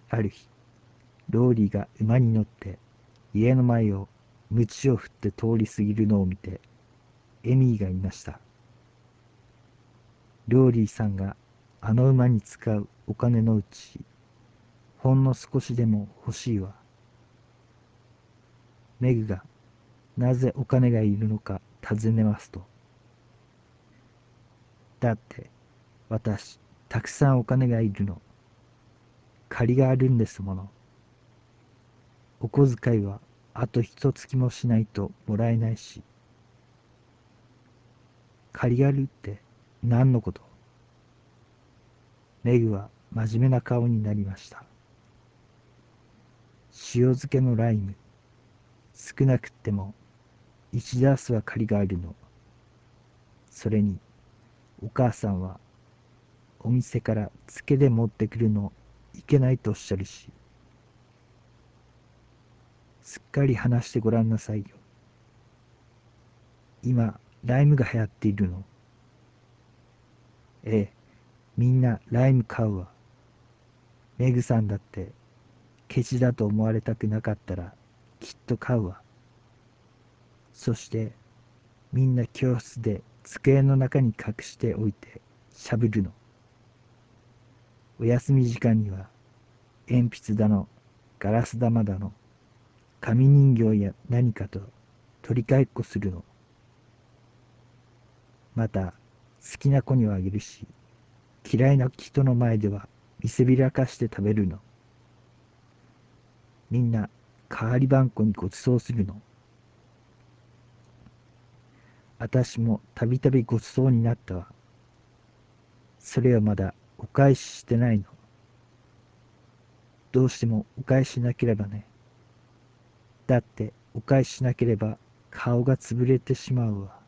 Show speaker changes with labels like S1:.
S1: ある日、ローリーが馬に乗って家の前を鞭を振って通り過ぎるのを見て、エミーが言いました。ローリーさんがあの馬に使うお金のうち、ほんの少しでも欲しいわ。メグがなぜお金がいるのか尋ねますと、だって私、たくさんお金がいるの。借りがあるんですもの。お小遣いはあと一月もしないともらえないし。借りがあるって何のこと？メグは真面目な顔になりました。塩漬けのライム、少なくっても1ダースは借りがあるの。それにお母さんはお店から漬けで持ってくるのいけないとおっしゃるし。すっかり話してごらんなさいよ。今、ライムが流行っているの。ええ、みんなライム買うわ。メグさんだってケチだと思われたくなかったらきっと買うわ。そしてみんな教室で机の中に隠しておいてしゃべるの。お休み時間には鉛筆だの、ガラス玉だの、紙人形や何かと取り替えっこするの。また好きな子にはあげるし、嫌いな人の前では見せびらかして食べるの。みんな代わりばんこにご馳走するの。私もたびたびご馳走になったわ。それはまだお返ししてないの。どうしてもお返ししなければね。だってお返ししなければ顔が潰れてしまうわ。